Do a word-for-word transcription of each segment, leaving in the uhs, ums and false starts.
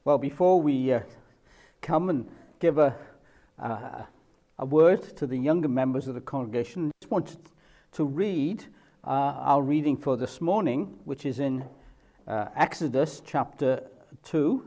Well, before we uh, come and give a, uh, a word to the younger members of the congregation, I just wanted to read uh, our reading for this morning, which is in uh, Exodus chapter two.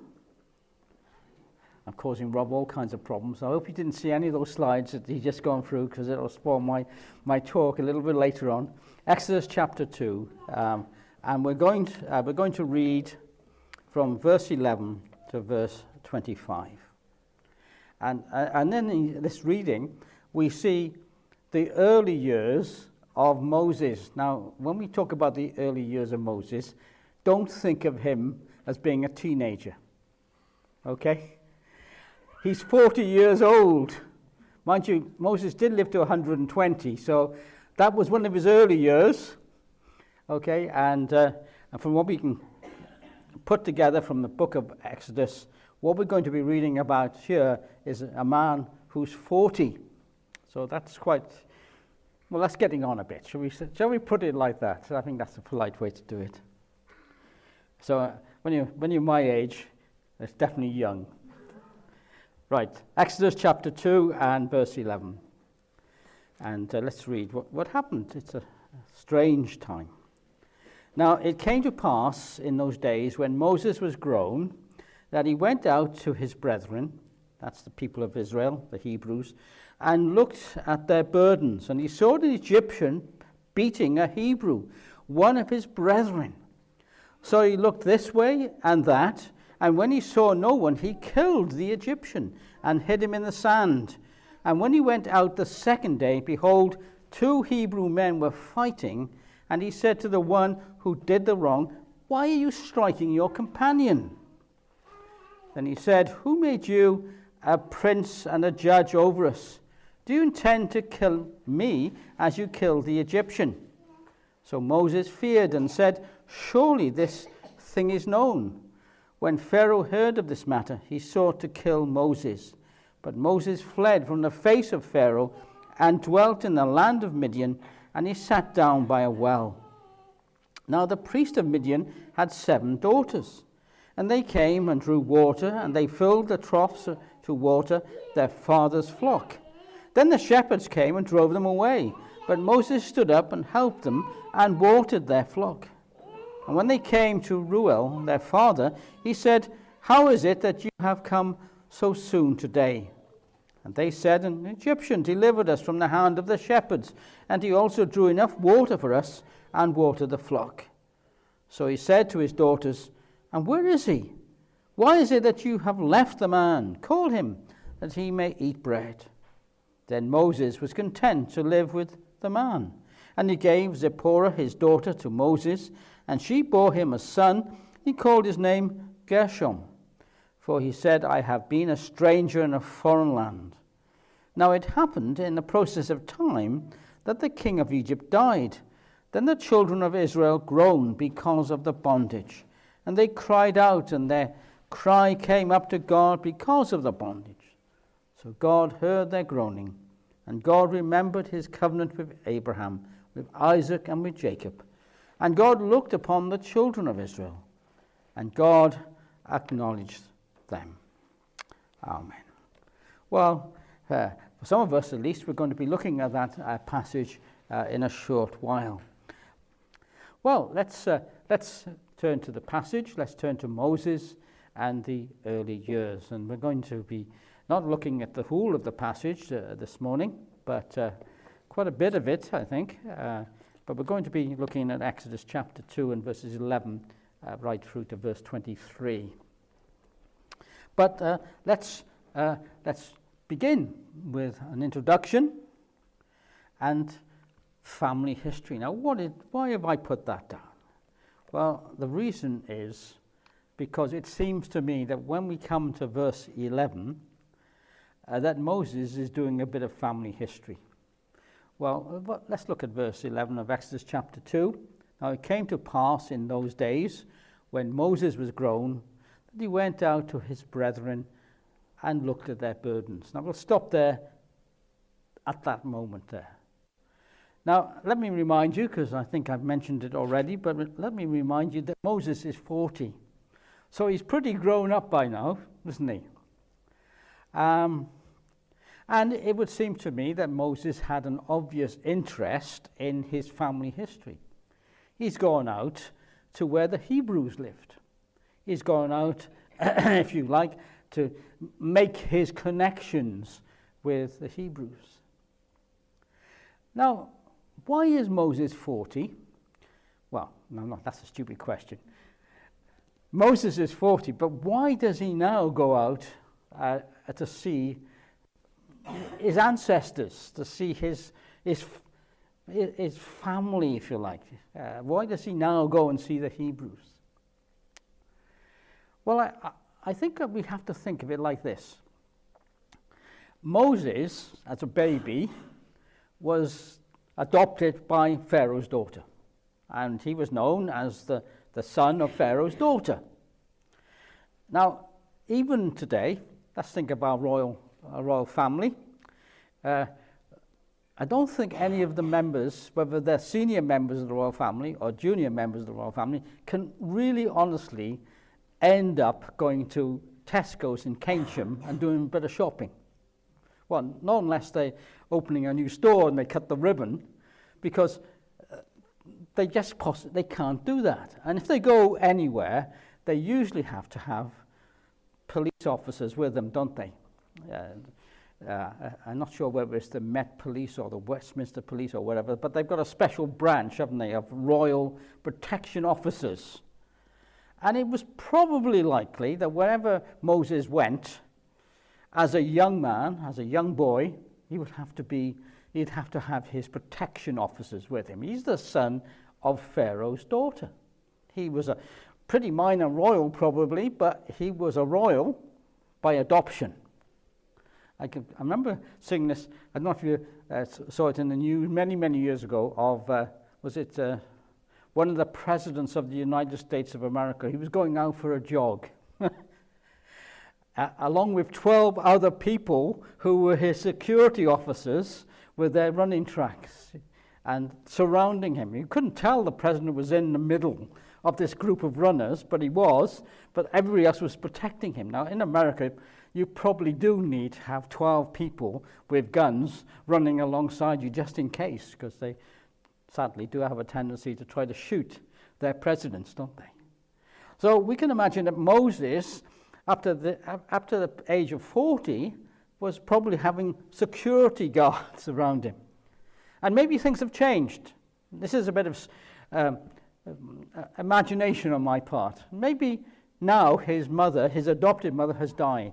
I'm causing Rob all kinds of problems. I hope he didn't see any of those slides that he's just gone through, because it'll spoil my, my talk a little bit later on. Exodus chapter two, um, and we're going to, uh, we're going to read from verse eleven to verse twenty-five. And, uh, and then in this reading, we see the early years of Moses. Now, when we talk about the early years of Moses, don't think of him as being a teenager, okay? He's forty years old. Mind you, Moses did live to one hundred twenty, so that was one of his early years, okay? And, uh, and from what we can put together from the book of Exodus, what we're going to be reading about here is a man who's forty. So that's quite, well, that's getting on a bit. Shall we, shall we put it like that? I think that's a polite way to do it. So uh, when, you, when you're my age, it's definitely young. Right, Exodus chapter two and verse eleven. And uh, let's read what, what happened. It's a strange time. Now, it came to pass in those days when Moses was grown that he went out to his brethren, that's the people of Israel, the Hebrews, and looked at their burdens. And he saw an Egyptian beating a Hebrew, one of his brethren. So he looked this way and that, and when he saw no one, he killed the Egyptian and hid him in the sand. And when he went out the second day, behold, two Hebrew men were fighting. And he said to the one who did the wrong, "Why are you striking your companion?" Then he said, "Who made you a prince and a judge over us? Do you intend to kill me as you killed the Egyptian?" So Moses feared and said, "Surely this thing is known." When Pharaoh heard of this matter, he sought to kill Moses. But Moses fled from the face of Pharaoh and dwelt in the land of Midian, and he sat down by a well. Now the priest of Midian had seven daughters, and they came and drew water, and they filled the troughs to water their father's flock. Then the shepherds came and drove them away, but Moses stood up and helped them and watered their flock. And when they came to Reuel, their father, he said, "How is it that you have come so soon today?" And they said, "An Egyptian delivered us from the hand of the shepherds, and he also drew enough water for us and watered the flock." So he said to his daughters, "And where is he? Why is it that you have left the man? Call him, that he may eat bread." Then Moses was content to live with the man. And he gave Zipporah his daughter to Moses, and she bore him a son. He called his name Gershom. For he said, "I have been a stranger in a foreign land." Now it happened in the process of time that the king of Egypt died. Then the children of Israel groaned because of the bondage. And they cried out, and their cry came up to God because of the bondage. So God heard their groaning, and God remembered his covenant with Abraham, with Isaac, and with Jacob. And God looked upon the children of Israel, and God acknowledged them. Amen. Well, uh, for some of us at least, we're going to be looking at that uh, passage uh, in a short while. Well, let's uh, let's turn to the passage. Let's turn to Moses and the early years, and we're going to be not looking at the whole of the passage uh, this morning, but uh, quite a bit of it, I think. Uh, but we're going to be looking at Exodus chapter two and verses eleven uh, right through to verse twenty-three. But uh, let's uh, let's begin with an introduction and family history. Now, what did, why have I put that down? Well, the reason is because it seems to me that when we come to verse eleven, uh, that Moses is doing a bit of family history. Well, uh, let's look at verse eleven of Exodus chapter two. Now, it came to pass in those days when Moses was grown, that he went out to his brethren and looked at their burdens. Now we'll stop there at that moment there. Now let me remind you, because I think I've mentioned it already, but let me remind you that Moses is forty. So he's pretty grown up by now, isn't he? Um, and it would seem to me that Moses had an obvious interest in his family history. He's gone out to where the Hebrews lived. He's gone out, if you like, to make his connections with the Hebrews. Now, why is Moses forty? Well, no, no, that's a stupid question. Moses is forty, but why does he now go out uh, to see his ancestors, to see his his his family, if you like? Uh, why does he now go and see the Hebrews? Well, I, I think that we have to think of it like this. Moses, as a baby, was adopted by Pharaoh's daughter, and he was known as the, the son of Pharaoh's daughter. Now, even today, let's think about royal, a royal family. Uh, I don't think any of the members, whether they're senior members of the royal family or junior members of the royal family, can really honestly end up going to Tesco's in Keynsham and doing a bit of shopping. Well, not unless they're opening a new store and they cut the ribbon, because uh, they just poss- they can't do that. And if they go anywhere, they usually have to have police officers with them, don't they? Uh, uh, I'm not sure whether it's the Met Police or the Westminster Police or whatever, but they've got a special branch, haven't they, of Royal Protection Officers. And it was probably likely that wherever Moses went, as a young man, as a young boy, he would have to be, he'd have to have his protection officers with him. He's the son of Pharaoh's daughter. He was a pretty minor royal probably, but he was a royal by adoption. I, can, I remember seeing this, I don't know if you uh, saw it in the news many, many years ago, of, uh, was it uh, one of the presidents of the United States of America. He was going out for a jog. Uh, along with twelve other people who were his security officers with their running tracks and surrounding him. You couldn't tell the president was in the middle of this group of runners, but he was, but everybody else was protecting him. Now, in America, you probably do need to have twelve people with guns running alongside you just in case, because they sadly do have a tendency to try to shoot their presidents, don't they? So we can imagine that Moses, After the, after the age of forty, was probably having security guards around him. And maybe things have changed. This is a bit of um, uh, imagination on my part. Maybe now his mother, his adopted mother, has died.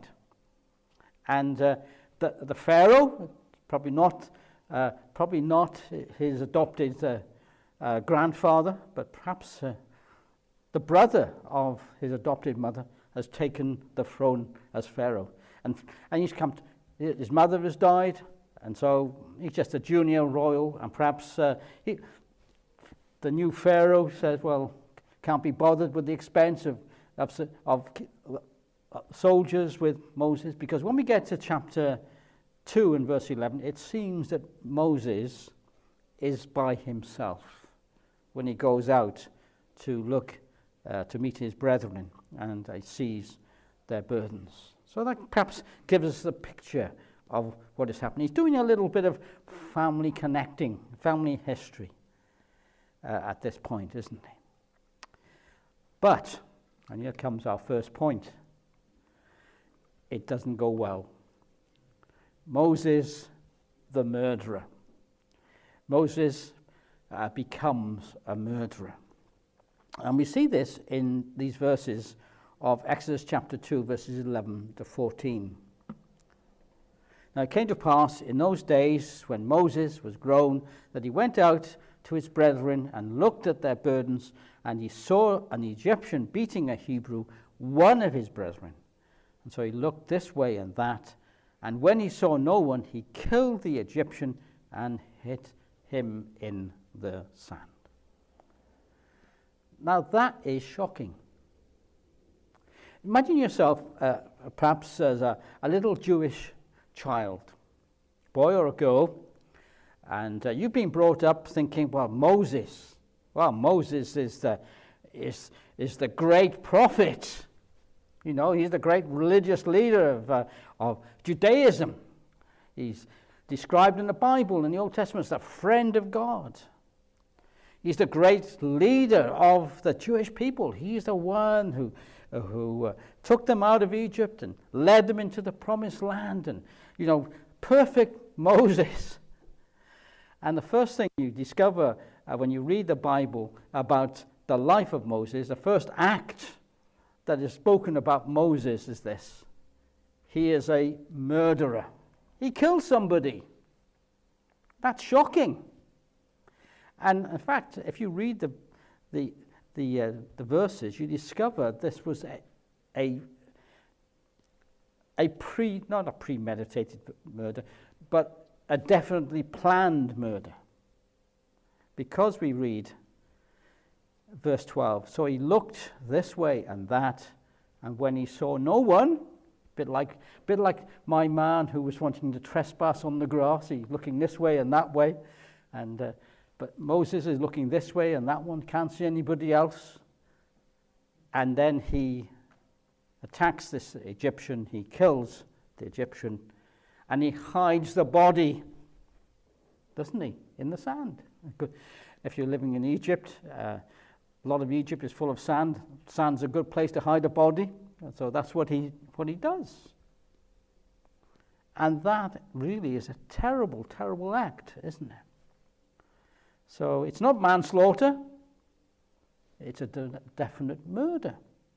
And uh, the, the Pharaoh, probably not, uh, probably not his adopted uh, uh, grandfather, but perhaps uh, the brother of his adopted mother, has taken the throne as Pharaoh. And, and he's come to, his mother has died, and so he's just a junior royal, and perhaps uh, he, the new Pharaoh says, well, can't be bothered with the expense of, of, of uh, soldiers with Moses, because when we get to chapter two and verse eleven, it seems that Moses is by himself when he goes out to look, uh, to meet his brethren, and he sees their burdens. So that perhaps gives us a picture of what is happening. He's doing a little bit of family connecting, family history uh, at this point, isn't he? But, and here comes our first point, it doesn't go well. Moses, the murderer. Moses uh, becomes a murderer. And we see this in these verses of Exodus chapter two, verses eleven to fourteen. Now it came to pass in those days when Moses was grown that he went out to his brethren and looked at their burdens, and he saw an Egyptian beating a Hebrew, one of his brethren. And so he looked this way and that, and when he saw no one, he killed the Egyptian and hid him in the sand. Now that is shocking. Imagine yourself uh, perhaps as a, a little Jewish child, boy or a girl, and uh, you've been brought up thinking, well, Moses, well, Moses is the, is, is the great prophet. You know, he's the great religious leader of, uh, of Judaism. He's described in the Bible, in the Old Testament, as the friend of God. He's the great leader of the Jewish people. He's the one who, uh, who uh, took them out of Egypt and led them into the promised land. And, you know, perfect Moses. And the first thing you discover uh, when you read the Bible about the life of Moses, the first act that is spoken about Moses is this: he is a murderer. He killed somebody. That's shocking. And in fact, if you read the the the, uh, the verses, you discover this was a, a a pre not a premeditated murder, but a definitely planned murder. Because we read verse twelve, so he looked this way and that, and when he saw no one, bit like bit like my man who was wanting to trespass on the grass, he's looking this way and that way, and uh, but Moses is looking this way and that one, can't see anybody else, and then he attacks this Egyptian, he kills the Egyptian, and he hides the body, doesn't he, in the sand. If you're living in Egypt, uh, a lot of Egypt is full of sand. Sand's a good place to hide a body. So that's what he what he does. And that really is a terrible, terrible act, isn't it? So it's not manslaughter. It's a de- definite murder.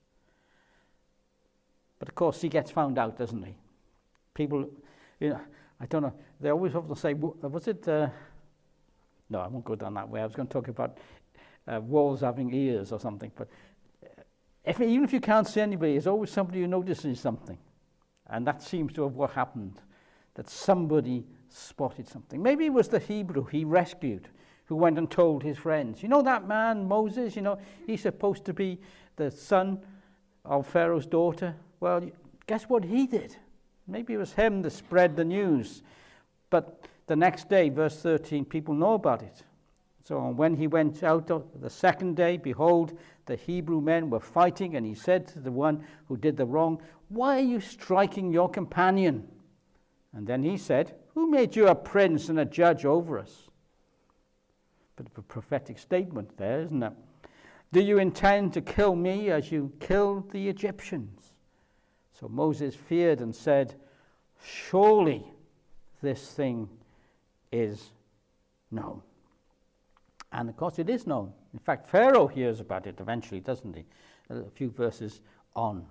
But of course he gets found out, doesn't he? People, you know, I don't know, they always have to say, was it... Uh, no, I won't go down that way. I was going to talk about uh, wolves having ears or something. But if, even if you can't see anybody, there's always somebody who notices something. And that seems to have what happened, that somebody spotted something. Maybe it was the Hebrew he rescued, who went and told his friends, you know that man, Moses, you know, he's supposed to be the son of Pharaoh's daughter. Well, guess what he did? Maybe it was him that spread the news. But the next day, verse thirteen, people know about it. So when he went out the second day, behold, the Hebrew men were fighting, and he said to the one who did the wrong, why are you striking your companion? And then he said, who made you a prince and a judge over us? Bit of a prophetic statement there, isn't it? Do you intend to kill me as you killed the Egyptians? So Moses feared and said, surely this thing is known. And of course it is known. In fact, Pharaoh hears about it eventually, doesn't he? A few verses on.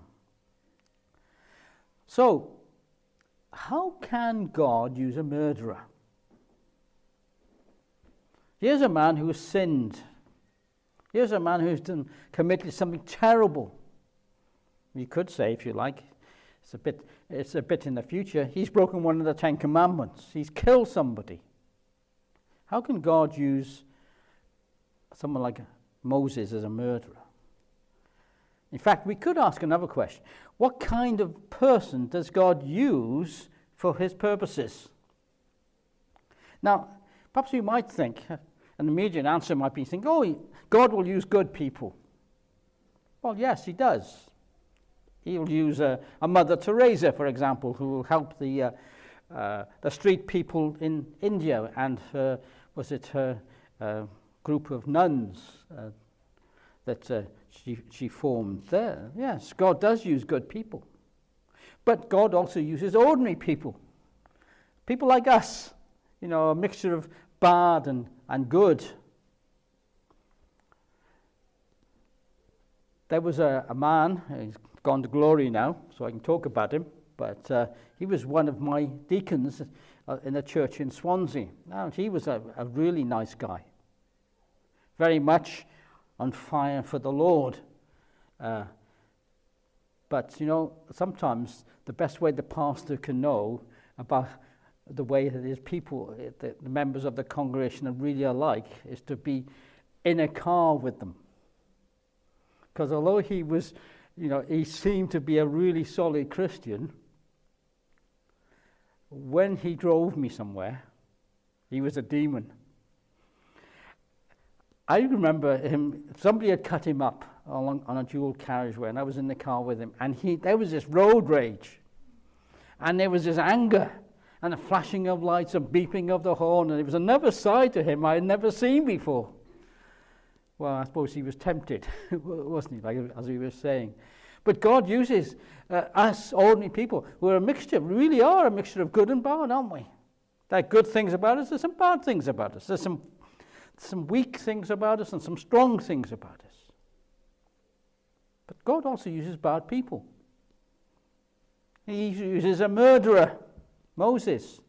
So, how can God use a murderer? Here's a man who has sinned. Here's a man who's done, committed something terrible. You could say, if you like, it's a bit, it's a bit in the future, he's broken one of the Ten Commandments. He's killed somebody. How can God use someone like Moses as a murderer? In fact, we could ask another question. What kind of person does God use for his purposes? Now, perhaps you might think, an immediate answer might be think, oh, God will use good people. Well, yes, he does. He'll use a, a Mother Teresa, for example, who will help the uh, uh, the street people in India, and uh, was it her uh, group of nuns uh, that uh, she she formed there? Yes, God does use good people, but God also uses ordinary people, people like us, you know, a mixture of bad and and good. There was a, a man, he's gone to glory now, so I can talk about him, but uh, he was one of my deacons uh, in a church in Swansea. Now, he was a, a really nice guy, very much on fire for the Lord. Uh, but, you know, sometimes the best way the pastor can know about the way that his people, the, the members of the congregation are really alike, is to be in a car with them. Because although he was, you know, he seemed to be a really solid Christian, when he drove me somewhere, he was a demon. I remember him, somebody had cut him up along on a dual carriageway, and I was in the car with him, and he there was this road rage, and there was this anger, and the flashing of lights and beeping of the horn, and there was another side to him I had never seen before. Well, I suppose he was tempted, wasn't he, like as we were saying. But God uses uh, us ordinary people. We're a mixture, we really are a mixture of good and bad, aren't we? There are good things about us, there's some bad things about us. There's some, some weak things about us and some strong things about us. But God also uses bad people. He uses a murderer, Moses.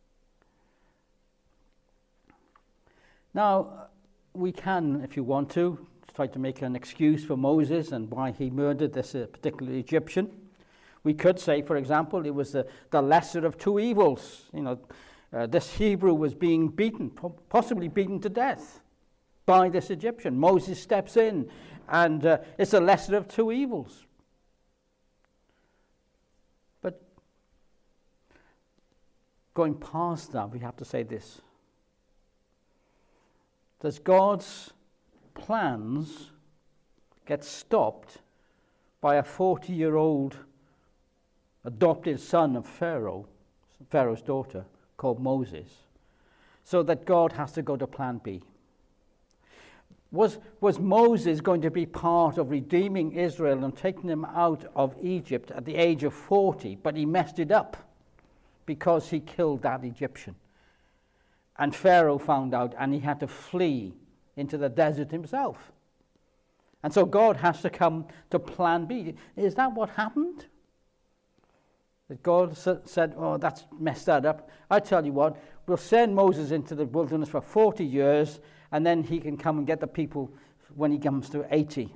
Now, we can, if you want to, try to make an excuse for Moses and why he murdered this uh, particular Egyptian. We could say, for example, it was the, the lesser of two evils. You know, uh, this Hebrew was being beaten, possibly beaten to death by this Egyptian. Moses steps in, and uh, it's the lesser of two evils. But going past that, we have to say this. Does God's plans get stopped by a forty-year-old adopted son of Pharaoh, Pharaoh's daughter, called Moses, so that God has to go to plan B? Was, was Moses going to be part of redeeming Israel and taking them out of Egypt at the age of forty, but he messed it up because he killed that Egyptian? And Pharaoh found out, and he had to flee into the desert himself. And so God has to come to plan B. Is that what happened? That God said, oh, that's messed that up. I tell you what, we'll send Moses into the wilderness for forty years, and then he can come and get the people when he comes to eighty.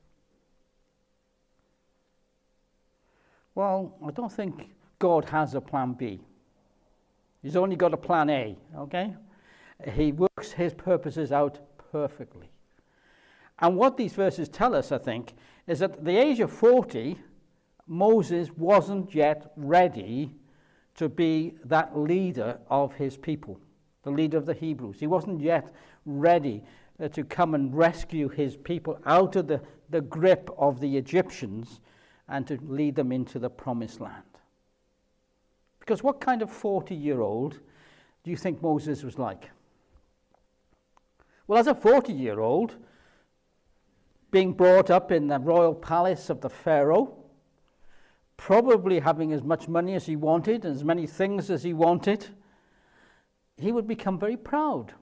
Well, I don't think God has a plan B. He's only got a plan A, okay? He works his purposes out perfectly. And what these verses tell us, I think, is that at the age of forty, Moses wasn't yet ready to be that leader of his people, the leader of the Hebrews. He wasn't yet ready uh, to come and rescue his people out of the, the grip of the Egyptians and to lead them into the promised land. Because what kind of forty-year-old do you think Moses was like? Well, as a forty-year-old, being brought up in the royal palace of the Pharaoh, probably having as much money as he wanted, and as many things as he wanted, he would become very proud.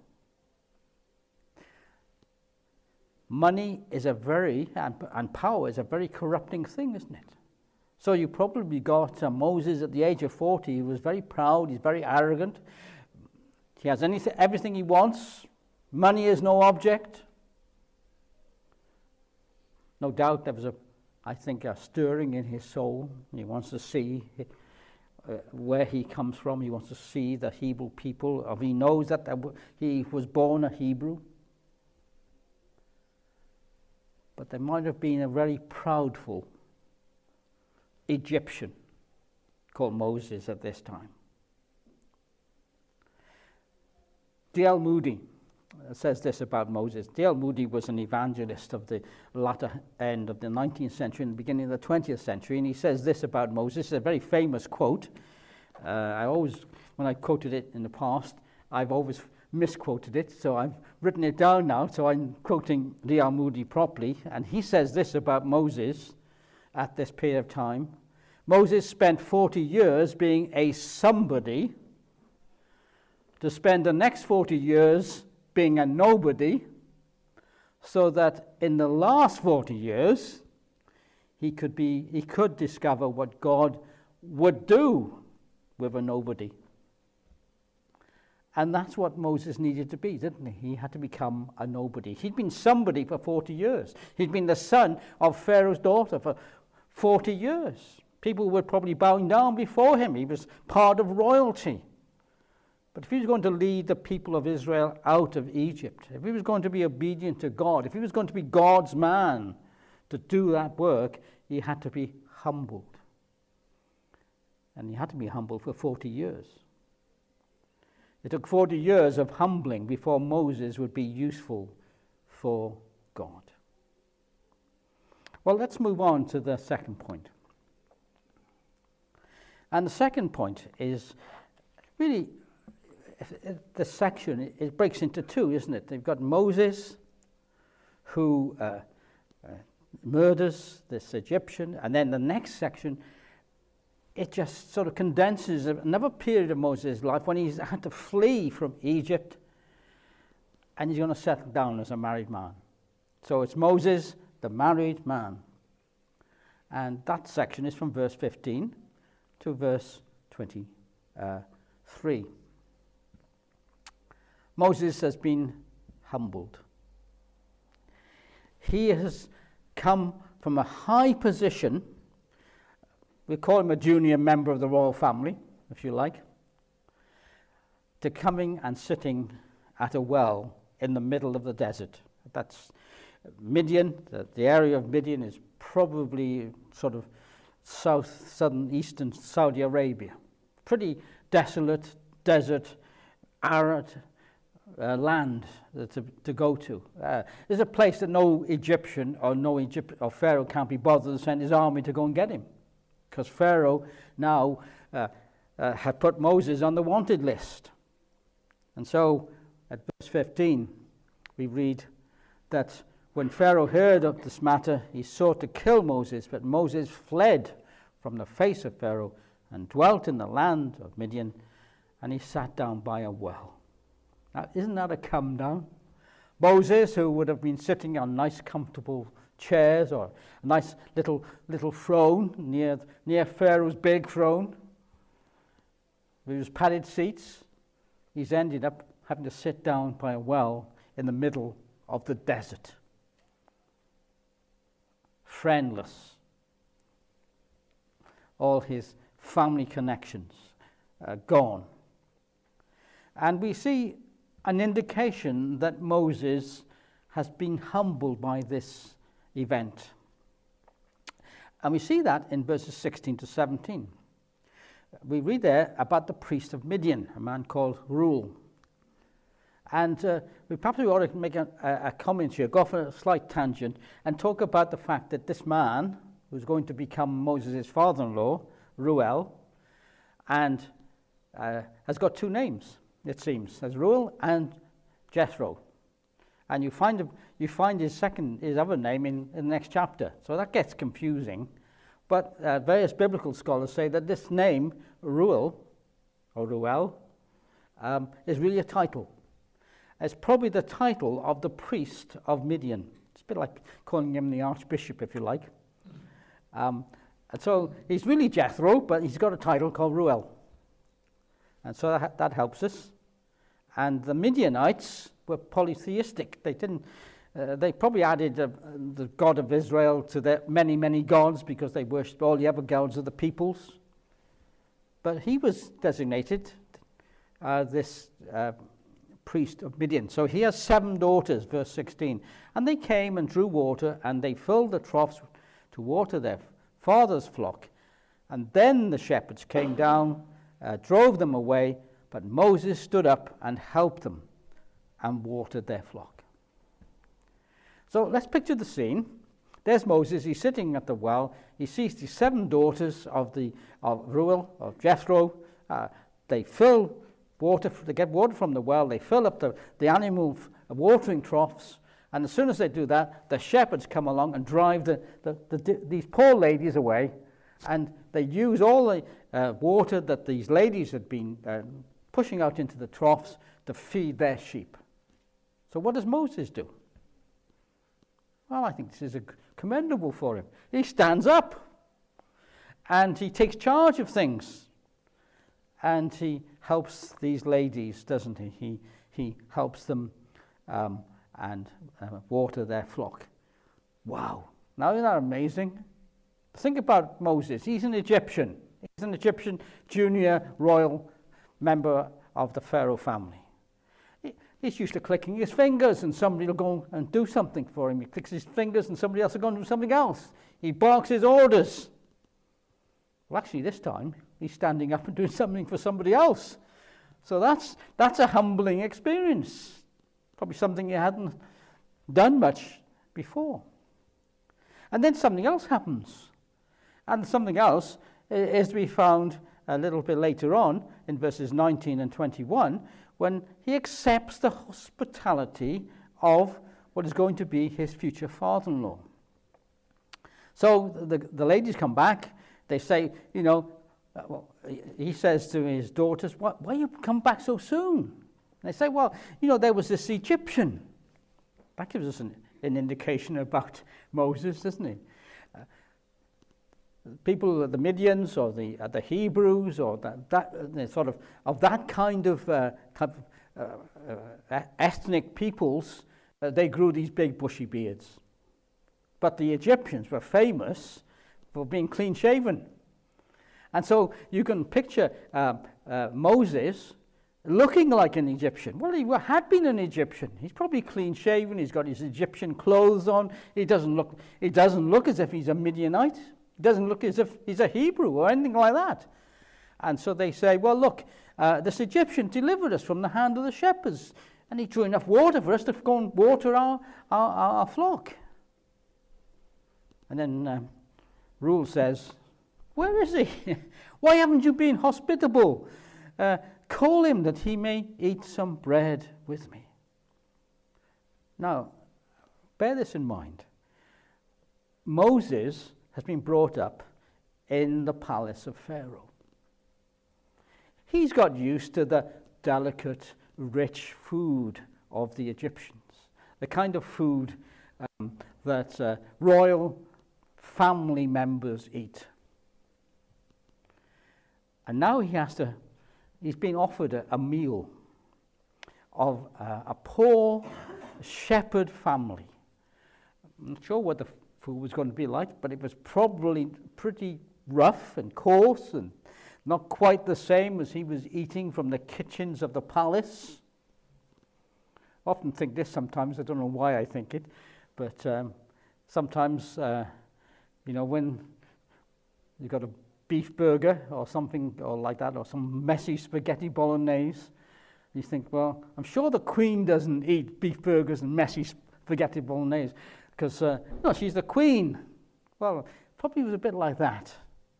Money is a very, and, and power is a very corrupting thing, isn't it? So you probably got uh, Moses at the age of forty. He was very proud, he's very arrogant. He has anything, everything he wants. Money is no object. No doubt there was, a, I think, a stirring in his soul. He wants to see uh, where he comes from. He wants to see the Hebrew people. Or he knows that w- he was born a Hebrew. But there might have been a very proudful Egyptian called Moses at this time. D L Moody says this about Moses. D L Moody was an evangelist of the latter end of the nineteenth century and the beginning of the twentieth century, and he says this about Moses. It's a very famous quote. Uh, I always, when I quoted it in the past, I've always misquoted it, so I've written it down now, so I'm quoting D L Moody properly, and he says this about Moses at this period of time. Moses spent forty years being a somebody to spend the next forty years being a nobody, so that in the last forty years he could be he could discover what God would do with a nobody. And that's what Moses needed to be, didn't he? He had to become a nobody. He'd been somebody for forty years. He'd been the son of Pharaoh's daughter for forty years. People were probably bowing down before him. He was part of royalty. But if he was going to lead the people of Israel out of Egypt, if he was going to be obedient to God, if he was going to be God's man to do that work, he had to be humbled. And he had to be humbled for forty years. It took forty years of humbling before Moses would be useful for God. Well, let's move on to the second point. And the second point is really, the section, it, it breaks into two, isn't it? They've got Moses, who uh, uh, murders this Egyptian, and then the next section, it just sort of condenses another period of Moses' life when he's had to flee from Egypt, and he's going to settle down as a married man. So it's Moses, the married man. And that section is from verse fifteen to verse twenty-three. Moses has been humbled. He has come from a high position. We call him a junior member of the royal family, if you like, to coming and sitting at a well in the middle of the desert. That's Midian. The, the area of Midian is probably sort of south, southern, eastern Saudi Arabia. Pretty desolate, desert, arid uh, land to, to go to. Uh, there's a place that no Egyptian or no Egypt or Pharaoh can't be bothered to send his army to go and get him, because Pharaoh now uh, uh, had put Moses on the wanted list. And so at verse fifteen, we read that when Pharaoh heard of this matter, he sought to kill Moses, but Moses fled from the face of Pharaoh and dwelt in the land of Midian, and he sat down by a well. Now, isn't that a come down? Moses, who would have been sitting on nice, comfortable chairs or a nice little little throne near near Pharaoh's big throne, with his padded seats, he's ended up having to sit down by a well in the middle of the desert. Friendless. All his family connections uh, gone. And we see an indication that Moses has been humbled by this event. And we see that in verses sixteen to seventeen. We read there about the priest of Midian, a man called Reuel. And uh, we perhaps we ought to make a, a comment here, go off a slight tangent, and talk about the fact that this man, who's going to become Moses' father-in-law, Reuel, and uh, has got two names, it seems, as Reuel and Jethro. And you find you find his second, his other name in, in the next chapter. So that gets confusing. But uh, various biblical scholars say that this name, Reuel, or Reuel, um, is really a title. It's probably the title of the priest of Midian. It's a bit like calling him the archbishop, if you like. Um, and so he's really Jethro, but he's got a title called Reuel. And so that, that helps us. And the Midianites were polytheistic. They didn't. Uh, they probably added uh, the God of Israel to their many, many gods because they worshipped all the other gods of the peoples. But he was designated uh, this uh, priest of Midian. So he has seven daughters, verse sixteen. And they came and drew water, and they filled the troughs to water their father's flock. And then the shepherds came down, uh, drove them away, but Moses stood up and helped them and watered their flock. So let's picture the scene. There's Moses. He's sitting at the well. He sees the seven daughters of the of Reuel, of Jethro. Uh, they fill water. They get water from the well. They fill up the, the animal watering troughs. And as soon as they do that, the shepherds come along and drive the, the, the, these poor ladies away. And they use all the uh, water that these ladies had been uh, pushing out into the troughs to feed their sheep. So what does Moses do? Well, I think this is a commendable for him. He stands up and he takes charge of things. And he helps these ladies, doesn't he? He, he helps them um, and uh, water their flock. Wow. Now, isn't that amazing? Think about Moses. He's an Egyptian. He's an Egyptian junior royal member of the Pharaoh family. He, he's used to clicking his fingers and somebody will go and do something for him. He clicks his fingers and somebody else will go and do something else. He barks his orders. Well, actually, this time, he's standing up and doing something for somebody else. So that's that's a humbling experience. Probably something he hadn't done much before. And then something else happens. And something else is to be found a little bit later on in verses nineteen and twenty-one, when he accepts the hospitality of what is going to be his future father-in-law. So the, the ladies come back. They say, you know, uh, well, he says to his daughters, why, why you come back so soon? And they say, well, you know, there was this Egyptian. That gives us an, an indication about Moses, doesn't it? Uh, people, the Midians or the uh, the Hebrews or that, that uh, sort of of that kind of uh, type of uh, uh, ethnic peoples, uh, they grew these big bushy beards. But the Egyptians were famous for being clean-shaven. And so you can picture uh, uh, Moses looking like an Egyptian. Well, he had been an Egyptian. He's probably clean-shaven. He's got his Egyptian clothes on. He doesn't look, he doesn't look as if he's a Midianite. He doesn't look as if he's a Hebrew or anything like that. And so they say, well, look, uh, this Egyptian delivered us from the hand of the shepherds, and he drew enough water for us to go and water our, our, our flock. And then uh, Reuel says, where is he? Why haven't you been hospitable? Uh, call him that he may eat some bread with me. Now, bear this in mind. Moses has been brought up in the palace of Pharaoh. He's got used to the delicate, rich food of the Egyptians, the kind of food um, that uh, royal family members eat. And now he has to, he's being offered a, a meal of uh, a poor shepherd family. I'm not sure what the food was going to be like, but it was probably pretty rough and coarse and not quite the same as he was eating from the kitchens of the palace. I often think this sometimes, I don't know why I think it, but um, sometimes, uh, you know, when you've got a beef burger or something or like that, or some messy spaghetti bolognese, you think, well, I'm sure the Queen doesn't eat beef burgers and messy spaghetti bolognese, because, uh, no, she's the Queen. Well, probably was a bit like that.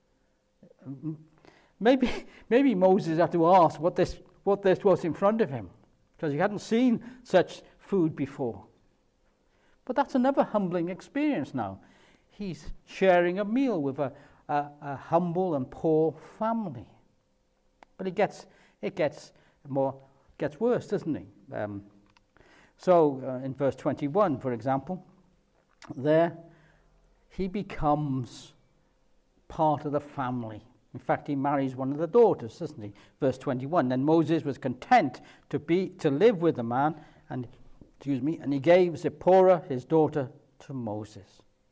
Maybe, maybe Moses had to ask what this, what this was in front of him, because he hadn't seen such food before. But that's another humbling experience now. He's sharing a meal with a, a, a humble and poor family. But it gets, it gets more, gets worse, doesn't it? Um, so uh, in verse twenty-one, for example, there he becomes part of the family. In fact, he marries one of the daughters, doesn't he? Verse twenty-one, then Moses was content to be to live with the man, and excuse me, and he gave Zipporah, his daughter, to Moses.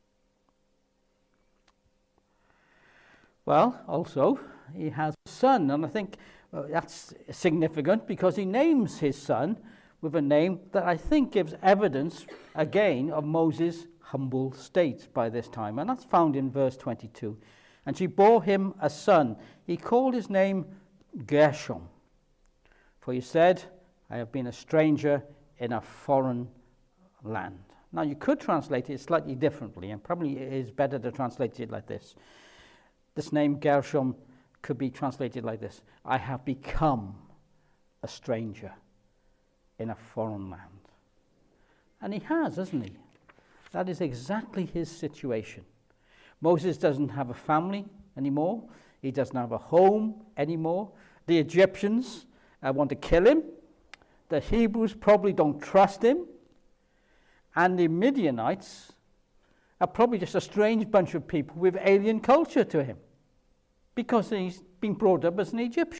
Well, also, he has a son, and I think uh, that's significant because he names his son with a name that I think gives evidence, again, of Moses' humble state by this time, and that's found in verse twenty-two. And she bore him a son. He called his name Gershom, for he said, I have been a stranger in a foreign land. Now, you could translate it slightly differently, and probably it is better to translate it like this. This name Gershom could be translated like this: I have become a stranger in a foreign land. And he has, hasn't he? That is exactly his situation. Moses doesn't have a family anymore. He doesn't have a home anymore. The Egyptians uh, want to kill him. The Hebrews probably don't trust him. And the Midianites are probably just a strange bunch of people with alien culture to him, because he's been brought up as an Egyptian.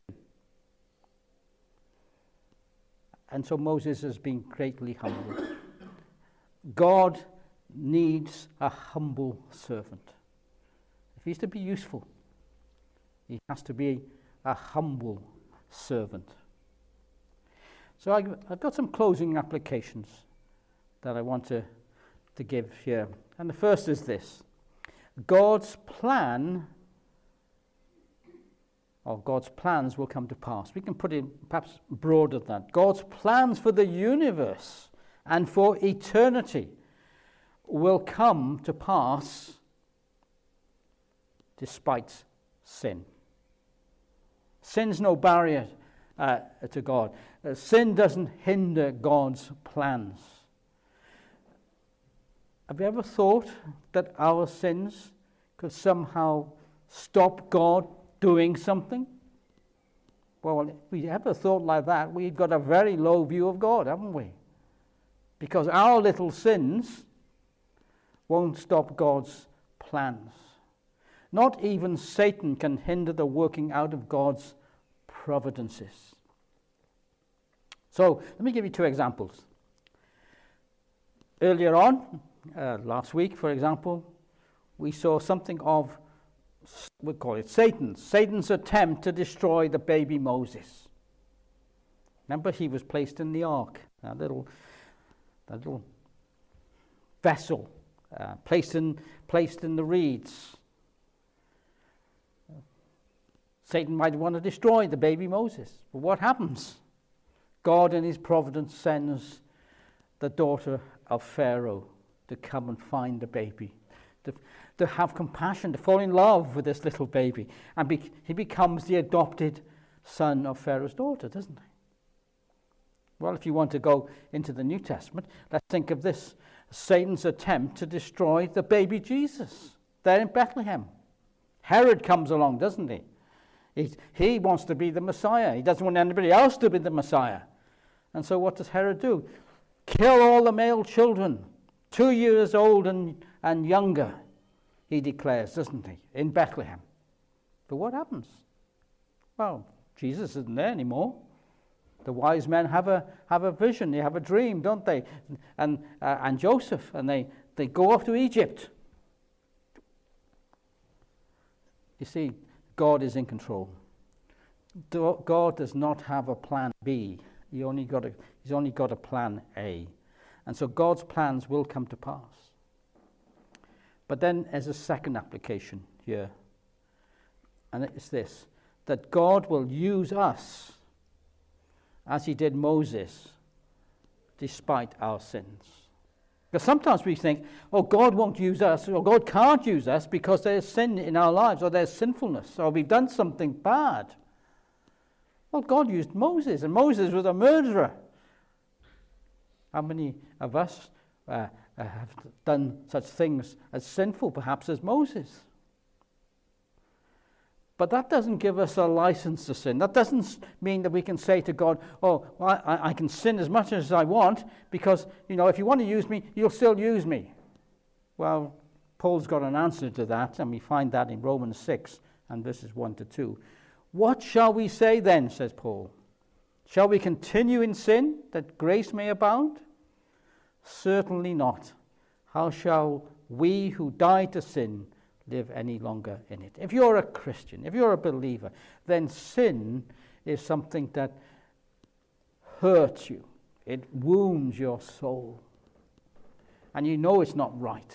And so Moses has been greatly humbled. God needs a humble servant. If he's to be useful, he has to be a humble servant. So I, I've got some closing applications that I want to, to give here. And the first is this: God's plan, or God's plans will come to pass. We can put it perhaps broader than that. God's plans for the universe and for eternity will come to pass despite sin. Sin's no barrier uh, to God. Uh, sin doesn't hinder God's plans. Have you ever thought that our sins could somehow stop God doing something? Well, if we ever thought like that, we've got a very low view of God, haven't we? Because our little sins won't stop God's plans. Not even Satan can hinder the working out of God's providences. So, let me give you two examples. Earlier on, uh, last week, for example, we saw something of, we'll call it Satan's, Satan's attempt to destroy the baby Moses. Remember, he was placed in the ark, that little, that little vessel, uh, placed in, placed in the reeds. Satan might want to destroy the baby Moses. But what happens? God in his providence sends the daughter of Pharaoh to come and find the baby, to, to have compassion, to fall in love with this little baby. And be, he becomes the adopted son of Pharaoh's daughter, doesn't he? Well, if you want to go into the New Testament, let's think of this. Satan's attempt to destroy the baby Jesus there in Bethlehem. Herod comes along, doesn't he? He, he wants to be the Messiah. He doesn't want anybody else to be the Messiah. And so what does Herod do? Kill all the male children, two years old and, and younger, he declares, doesn't he, in Bethlehem. But what happens? Well, Jesus isn't there anymore. The wise men have a have a vision, they have a dream, don't they? And uh, and Joseph, and they, they go off to Egypt. You see, God is in control. God does not have a plan B. He only got a, he's only got a plan A. And so God's plans will come to pass. But then there's a second application here. And it's this, that God will use us as he did Moses, despite our sins. Because sometimes we think, oh, God won't use us, or God can't use us because there's sin in our lives, or there's sinfulness, or we've done something bad. Well, God used Moses, and Moses was a murderer. How many of us uh, have done such things as sinful, perhaps, as Moses? But that doesn't give us a license to sin. That doesn't mean that we can say to God, oh, well, I, I can sin as much as I want because, you know, if you want to use me, you'll still use me. Well, Paul's got an answer to that, and we find that in Romans six and verses one to two. What shall we say then, says Paul? Shall we continue in sin that grace may abound? Certainly not. How shall we who died to sin live any longer in it? If you're a Christian, if you're a believer, then sin is something that hurts you. It wounds your soul. And you know it's not right.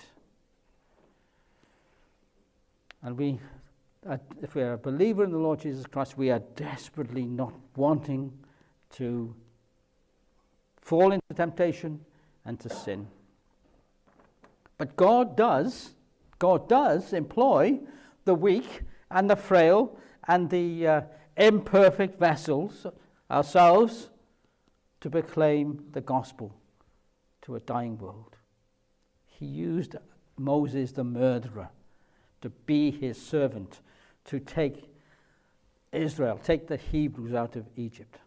And we, uh, if we're a believer in the Lord Jesus Christ, we are desperately not wanting to fall into temptation and to sin. But God does God does employ the weak and the frail and the uh, imperfect vessels, ourselves, to proclaim the gospel to a dying world. He used Moses the murderer to be his servant, to take Israel, take the Hebrews out of Egypt.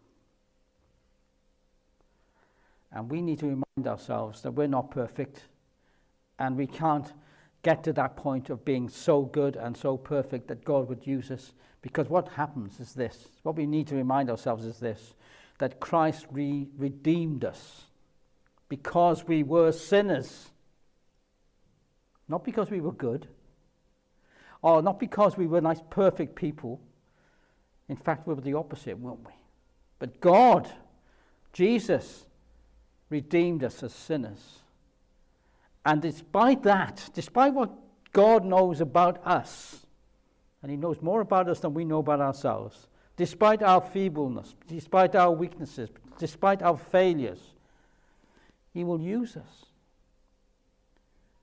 And we need to remind ourselves that we're not perfect, and we can't get to that point of being so good and so perfect that God would use us. Because what happens is this, what we need to remind ourselves is this, that Christ re- redeemed us because we were sinners. Not because we were good, or not because we were nice, perfect people. In fact, we were the opposite, weren't we? But God, Jesus, redeemed us as sinners. And despite that, despite what God knows about us, and he knows more about us than we know about ourselves, despite our feebleness, despite our weaknesses, despite our failures, he will use us.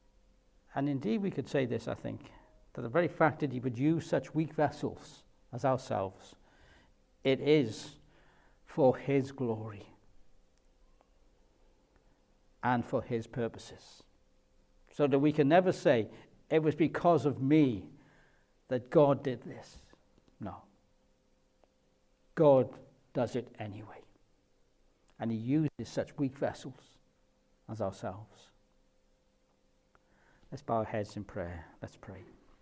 And indeed we could say this, I think, that the very fact that he would use such weak vessels as ourselves, it is for his glory and for his purposes. So that we can never say, it was because of me that God did this. No. God does it anyway. And he uses such weak vessels as ourselves. Let's bow our heads in prayer. Let's pray.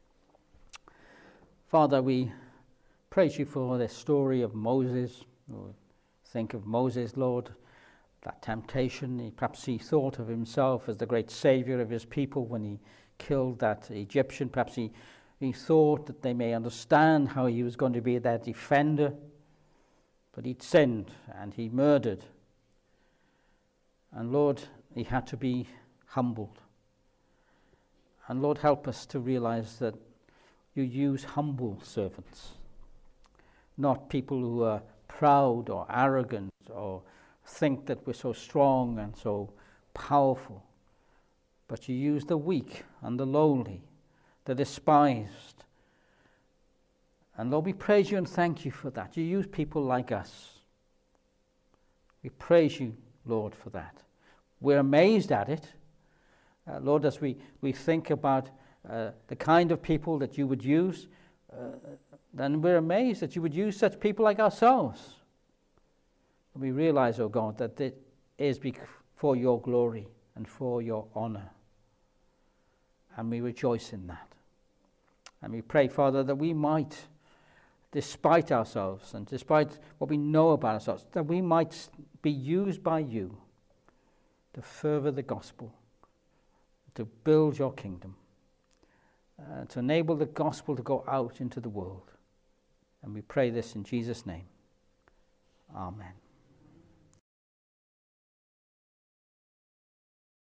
Father, we praise you for this story of Moses. Lord, think of Moses, Lord, that temptation. He, perhaps he thought of himself as the great savior of his people when he killed that Egyptian. Perhaps he, he thought that they may understand how he was going to be their defender. But he'd sinned and he murdered. And Lord, he had to be humbled. And Lord, help us to realize that you use humble servants, not people who are proud or arrogant or think that we're so strong and so powerful, but you use the weak and the lowly, the despised. And Lord, we praise you and thank you for that. You use people like us. We praise you, Lord, for that. We're amazed at it. Uh, Lord, as we, we think about uh, the kind of people that you would use, uh, then we're amazed that you would use such people like ourselves. And we realize, oh God, that it is for your glory and for your honor. And we rejoice in that. And we pray, Father, that we might, despite ourselves and despite what we know about ourselves, that we might be used by you to further the gospel, to build your kingdom, uh, to enable the gospel to go out into the world. And we pray this in Jesus' name. Amen.